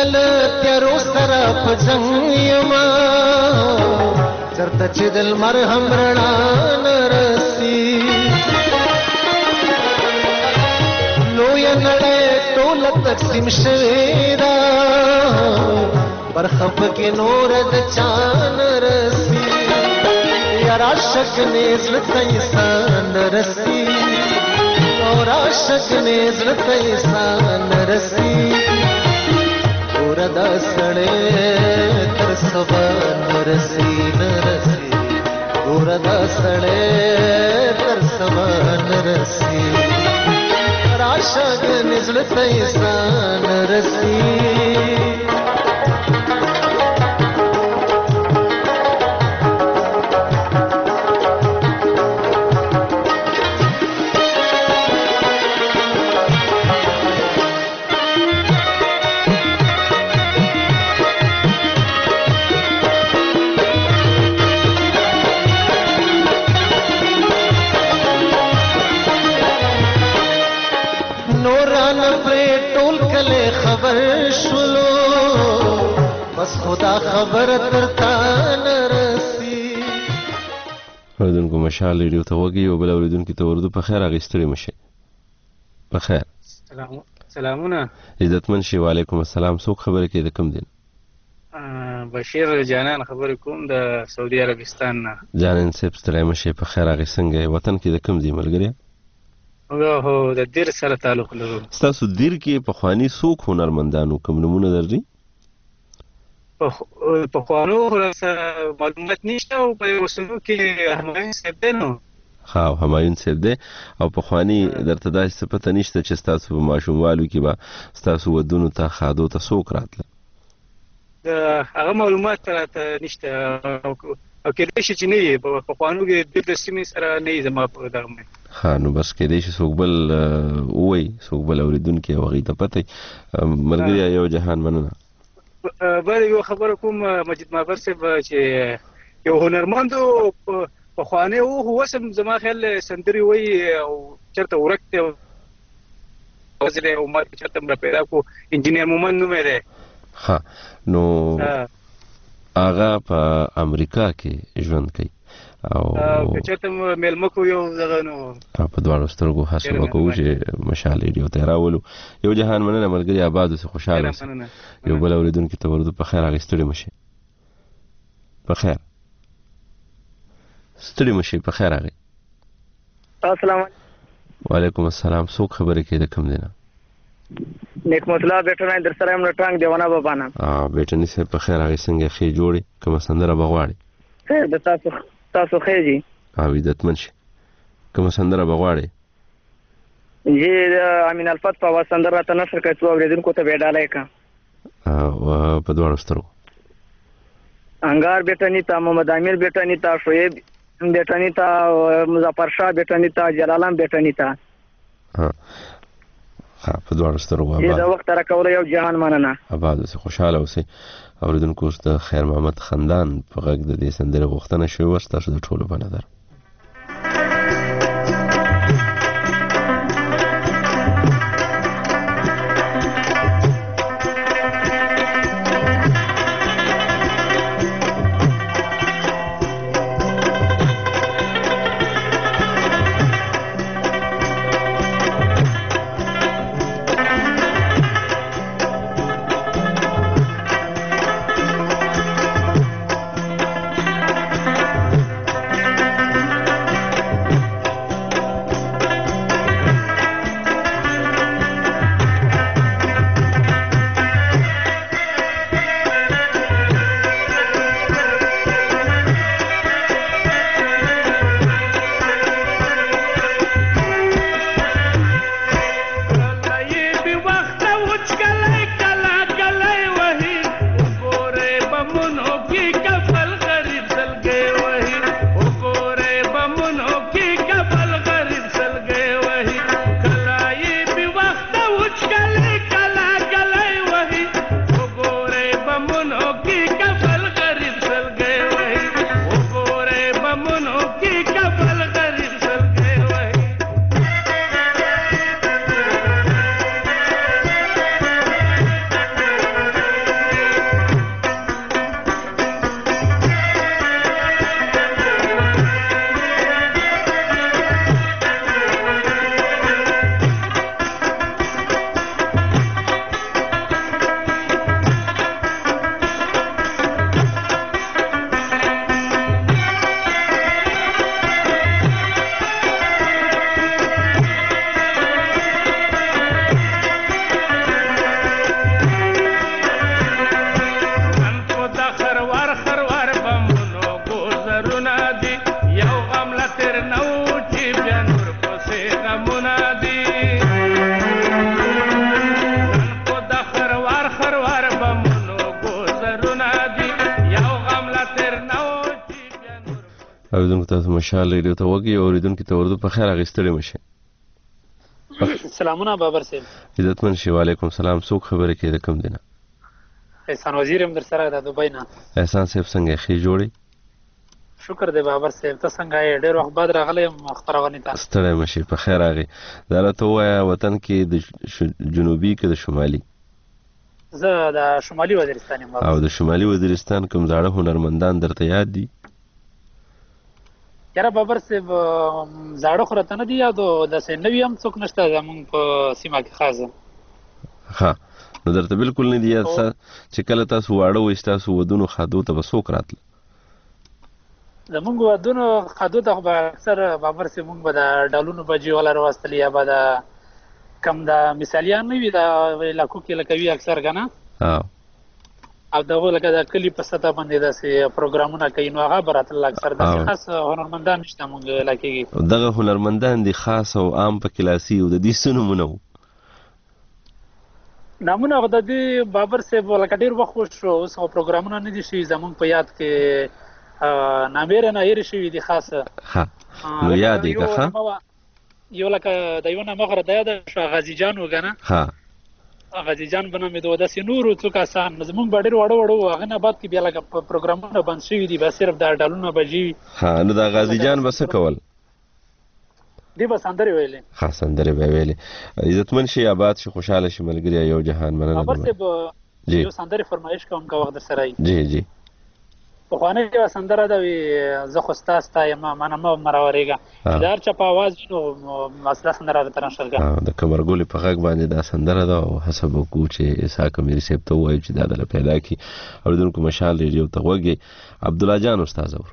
دل تیارو سره په جنګ یما چرته چې دل مرهم رڼا نرسي لویه نړۍ ټوله تقسیم شوې ده برخه پکې نور د چا نرسي یار عاشق نه زړه ته انسان رسي اور عاشق نه زړه ته انسان رسي دا سړی تر سبا نرسي نرسي دا سړی تر سبا نرسي عاشق نه زړه ته انسان رسي بس خدا خبر ترتا نرسي اوریدونکو مشال ریډیو ته وګي او بل اوریدونکو ته ورده په خیر اغستړي مشه په خیر سلامونه عزتمن شي وعلیکم السلام څوک خبره کې د کوم دین بشیر جانان خبرې کوم د سعودي عربستان نه جانان صاحب ستړی مشه په خیر اغستنګ وطن کې د کوم دی ملګری هو د دیر سره تعلق لرو تاسو دیر کې په خواني څوک هنرمندانو کوم نمونه درځي په خوانو معلومات نشته او په وسلو کې همایون صاحب دی نو ها همایون صاحب دی او په خواني درته داسې څه پته نشته چې تاسو په ماشوموالو کې به تاسو ودونو ته خادو ته څوک راتله هغه معلومات راته نشته او کېدای شي چې نه وي په خوانو کې د سیمې سره نه وي زما په دغه ها نو بس کېدای شي څوک بل ووایي څوک بل اورېدونکي او هغوی ته پته ملګري یو جهان مننه بل یو خبره کوم مجید مابر صاحب چې یو هنرمند په خوانه او هو سم زما خیال سندري وای او چرته ورکته وزره او ما چرته مر پیدا کو انجینیر مومن نومه ده ها نو هغه په امریکا کې ژوند کوي او چرته ملمکو یو دغه نو په دواړو سترګو حساب وکړو چې مشال ریډیو ته راولو یو جهان مننه ملګری آباد اوسه خوشاله اوسه یو بل اوریدونکو ته ورده په خیر اغستړي مشه په خیر ستړي مشه په خیر اغي السلام علیکم وعلیکم السلام څوک خبره کې د کوم دینه نعمت الله بیٹه نه در سره هم ټانګ دیوانه بابا نه بیٹه نه په خیر اغي څنګه خې جوړي کوم سندره بغواړي خیر د تاسو خېږي عزتمن شي کوم سندره بغواړي جی امین الفت په سندره ته نشر کوي څو اوریدونکو ته وډالای کا په دواړو سترګو انګار بیٹه نیتا محمد امیر بیٹه نیتا شعیب بیٹه نیتا مظفر شاه بیٹه نیتا جلالان بیٹه نیتا ها په دواړو سترګو دا وخت راکول یو جهان مننه آباد اوسه خوشاله اوسه اوریدونکو د خیر محمد خندان په غږ د دې سندره غوښتنه شوې وه ستاسو د ټولو په نظر اوریدونکو تاسو مشال ریډیو ته وګورئ او اوریدونکو ته ورته په خیر اغستړي مشه. سلامونه بابر صاحب. عزتمن شي. وعلیکم سلام. څوک خبره کوي د کوم دینه؟ احسان وزیر هم در سره د دوبۍ نه. احسان صاحب څنګه خې جوړي؟ شکر دی بابر صاحب. ته څنګه یې؟ ډېر وخت بعد راغلی یم خبرونه ته. ستړی مشي. په خیر راغی. دا راته وایه وطن کې د جنوبي کې د شمالي؟ زه د شمالي وزیرستان یم. او د شمالي وزیرستان کوم زاړه هنرمندان درته یاد دي؟ یاره بابر صاحب زاړه خو راته نه دي یاد، داسې نوي هم څوک نشته زمونږ په سیمه کې خاصه. ښه نو درته بالکل نه دي یاد چې کله تاسو واړه وئ ستاسو ودونو ښادو ته به څوک راتله؟ زمونږ ودونو ښادو ته خو به اکثر بابر صاحب مونږ به د ډالونو بجې والا راوستلي، یا به د کم د مثالیان نه وي د علاقو کې لکه وي اکثر که نه، او دغه لکه د کلي په سطح باندې داسې پروګرامونه کوي، نو هغه به راتلل. اکثر داسې خاص هنرمندان نشته مونږ علاقې کې. دغه هنرمندان دي خاص او عام په کلاسي او د دې څه نومونه وو؟ نامونه خو د دې بابر صاحب لکه ډېر وخت وشو، اوس خو پروګرامونه نه دي شوي زمونږ په یاد کې، نامېره نه هېرې شوي دي خاصه. ښه نو یاد یې که ښه؟ یو لکه د یو نامه غره د یاده شوه غازي جان و که نه، غازي جان به نامېده و. داسې نورو څو کسان زمونږ به ډېر واړه واړه وو، هغه نه بعد کې بیا لکه پروګرامونه بند شوي دي، بیا صرف د ډالونه بجې وي. نو د غازي جان به څه کول؟ دی به سندرې ویلې. ښه سندرې به ویلې. عزتمن شي، آباد شي، خوشحاله شي ملګري. یو جهان مننه. بابر صاحب یو سندرې فرمایش کوم که وخت در سره وي. جی جی. پخوانۍ یوه سندره ده وي زه خو ستا ستا یم مانه مه مراورېږه، چې د هر چا په اواز وي نو اصله سندره راته نشل کړه. د کمرګلې په غږ باندې دا سندره ده او هڅه به وکړو چې اسحاق میري صاحب ته ووایو چې دا دله پیدا کړي. اورېدونکو مشال ریډیو ته غوږ. عبدالله جان استاد اور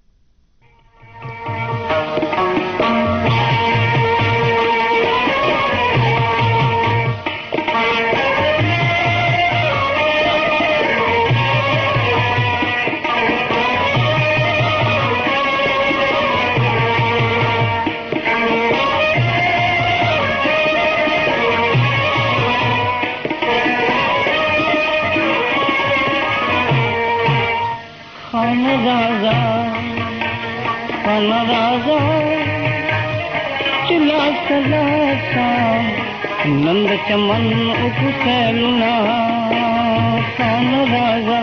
चिला सलासा नंद चमन उपसैलुना खान राजा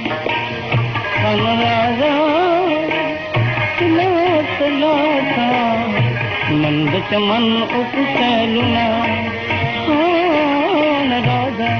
चिला सलासा नंद चमन उपसैलुना खान राजा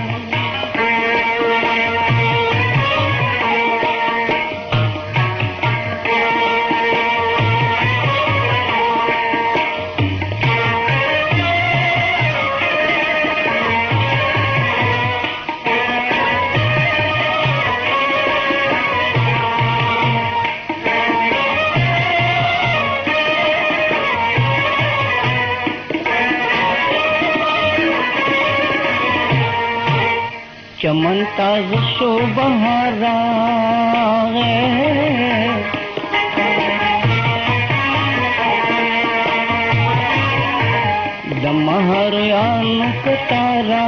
चमन ताज शोभहारा दमहर यान तारा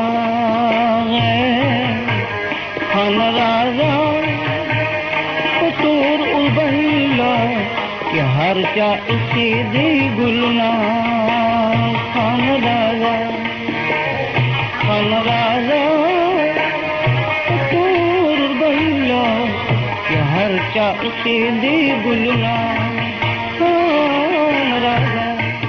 खान राजा तूर उबैला कि हर जा इसी दी गुलना खान राजा हर चा उसे दे गुलना राजा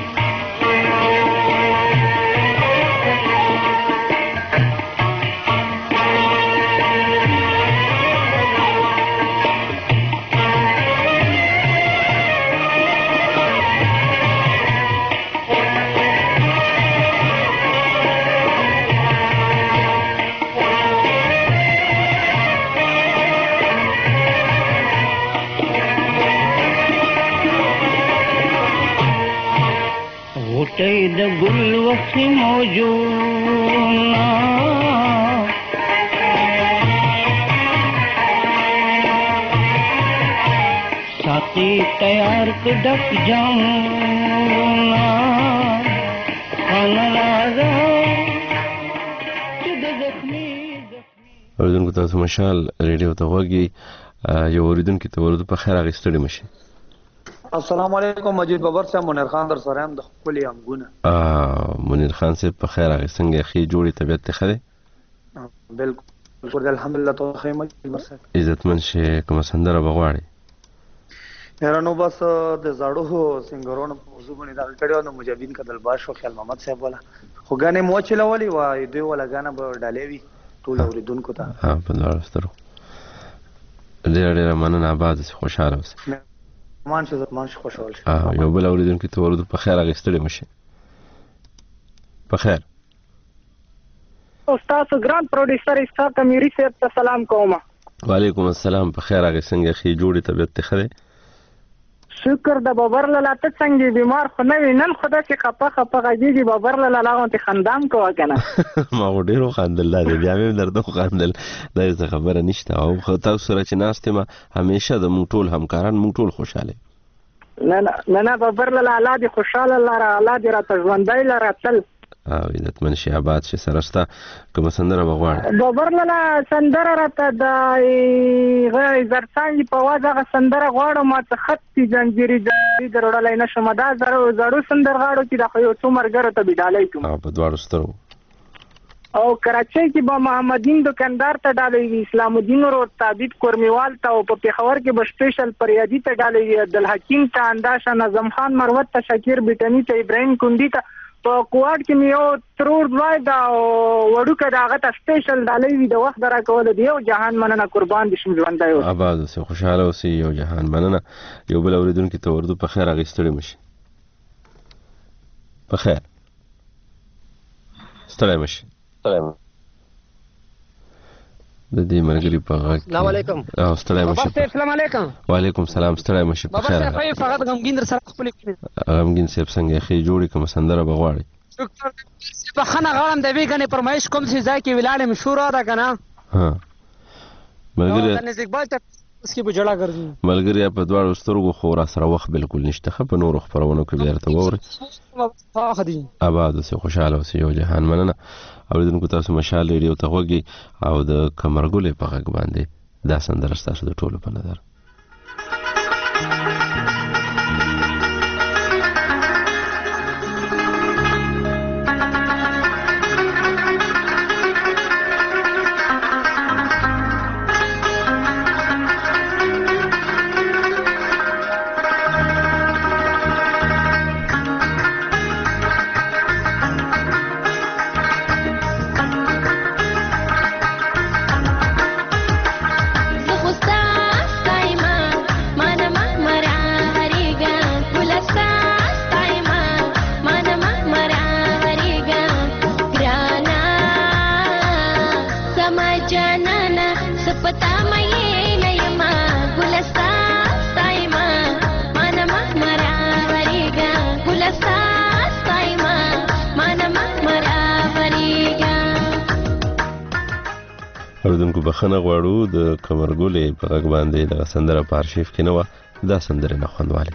द गुल वसी मौजूना साथी तैयार डक जाऊना اوریدونکو تاسو مشال ریډیو ته وګورئ. یو اوریدونکو ته ورته په خیر اغستړي مشي. السلام علیکم مجید بابر صاحب، منیر خان در سره هم د خپل امګونه. منیر خان صاحب په خیر هغه څنګه خې جوړی طبيعت ته خره؟ بالکل الحمدلله ته خیر مجید بابر صاحب. عزتمن شه کوم سندره بغواړي؟ یارانو بس د زړو سنگرونو موضوع باندې دا کړو نو مجاهدین کدل باش او خیال محمد صاحب والا خو غانې مو چلولې و دوی ولا غانه به ډالې وی ټول اوریدونکو ته. په لاره سترو ډېر مننه، آباد اوسې، خوشاله اوسې. مان شه خوشحال شه. یو بل اوریدونکو ته ورته په خیر هغه ستړي مشه. په خیر. استاد ګران پروډوسر اسحاق امیری صاحب ته سلام کوم. وعلیکم السلام. په خیر هغه څنګه خې جوړی طبيعت ته خره؟ شکر د بابر لاله ته څنګه بیمار خو نه وینم خدا چې خپه غږیږي بابر لاله غونته خندام کوه کنه. ما ډیرو خندل دی بیا مې درته خندل دا څه خبره نشته او خو تاسو سره چې ناشته ما همیشه د مونږ ټول همکاران مونږ ټول خوشاله. نه بابر لاله الله دې خوشاله لاره الله دې را ژوندۍ لاره تل. عزتمن شي آباد شي سرستا کوم سندره بغواړي؟ بابر لاله سندره راته د غیر زرڅانګي په واځه غ سندره غواړم ما ته خط زنجیري درولای نشم دا زړو سندرغاړو چې د خو څو مرګره ته بډالای کوم. په دواړو سترو او کراچۍ کې به محمدین دکاندار ته ډالې وی، اسلام الدین ورو ثابت کورمیوال ته او په پیښور کې به سپیشل پریادي ته ډالې وی، عبدالحکیم ته انداشه نظم خان مروت ته شکیر بیٹنی ته ابراهیم کندی ته په کوټ کې میو ترور وای دا وړو کې داغه ته سپیشل ډالې وی د وخت درا کول دی او جهان مننه قربان دي شم ژوندای او آباد اوسې خوشاله اوسې یو جهان مننه. یو بل اوریدونکو ته ورته په خیر هغه ستړي مشه. په خیر ستړي مشه. د دې مرګري په غږ. السلام علیکم. ستړي مشه. السلام علیکم. وعلیکم السلام. ستړي مشه. په خیر. بابا صاحب فقط غمگین در سره خپل غمگین صاحب څنګه خې جوړی کوم سندره بغواړي؟ په خنه غړم د ویګنې پرمایش کوم چې ځای کې ولاړې مشوره ده کنه. ها ملګری د نزدیکبال ته اس کې بجړه ګرځي ملګری په دواړو سترګو خو را سره وخت بالکل نشته. په نورو خبرونو کې بیرته ووري. آباد اوسې خوشاله اوسې یو جهان مننه. اوریدونکو تاسو مشال ریډیو ته غوږی او د کمرګلې په غږ باندې دا سندره ستاسو د ټولو په نظر. اوریدونکو بخښنه غواړو د کمرګلې په غږ باندې دغه سندره په ارشیف کې نه وه. دا سندره نه خوندوالی.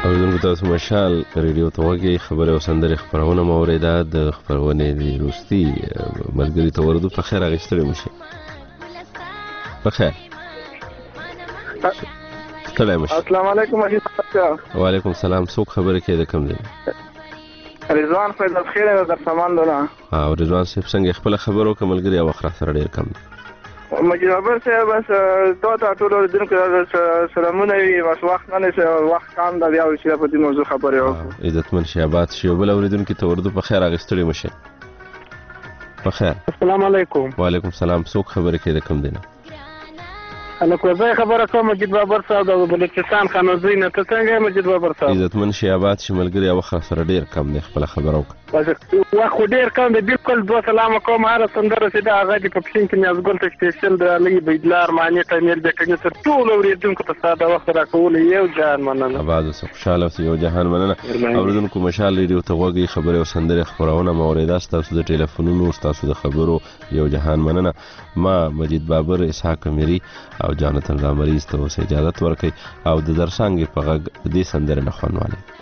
اوریدونکو تاسو مشال ریډیو ته وګورئ خبره او سندرې خبرونه مو اوریدا د خبرونه دی روستي ملګری ته ورده په خیر اغشتري مشه په خیر سلام السلام علیکم وعلیکم السلام څوک خبره کې د کوم دی رضوان فیض خیر در سامان دونه او رضوان صاحب څنګه خپل خبرو کوملګری او اخر سره ډیر کم مجید بابر صاحب بس ته ټول دونکو سلامونه وي بس وخت نه وخت کم دا بیا چې په دې موضوع خبرې وکړو عزتمن شهبات شیو بل اوریدونکو ته ورده په خیر اغشتري مشه په خیر السلام علیکم وعلیکم السلام څوک خبره کې د کوم دی انا کوزای خبره کوم مجید بابر صاحب د بلوچستان خانوزی نه ته څنګه مجید بابر صاحب عزتمن شهبات شملګری او خر سره ډیر کم دی خپل خبرو بس وخت ډیر کم دی بالکل دو سلام کوم هر سندره چې دا هغه په پښین کې نیازګل ته سپیشل د لګي بيدلار معنی ته مل د کني تر ټول اوریدونکو ته ساده وخت راکول یو جهان مننه آباد اوسه خوشاله اوسه یو جهان مننه اوریدونکو مشال ریډیو ته وګورئ خبره او سندره خبرونه موریدا تاسو د ټلیفونونو تاسو د خبرو یو جهان مننه ما مجید بابر اسحاق میری او جانتن رامریز ته اوسه اجازه ورکړي او د درسنګ په غږ دې سندره نه خوانواله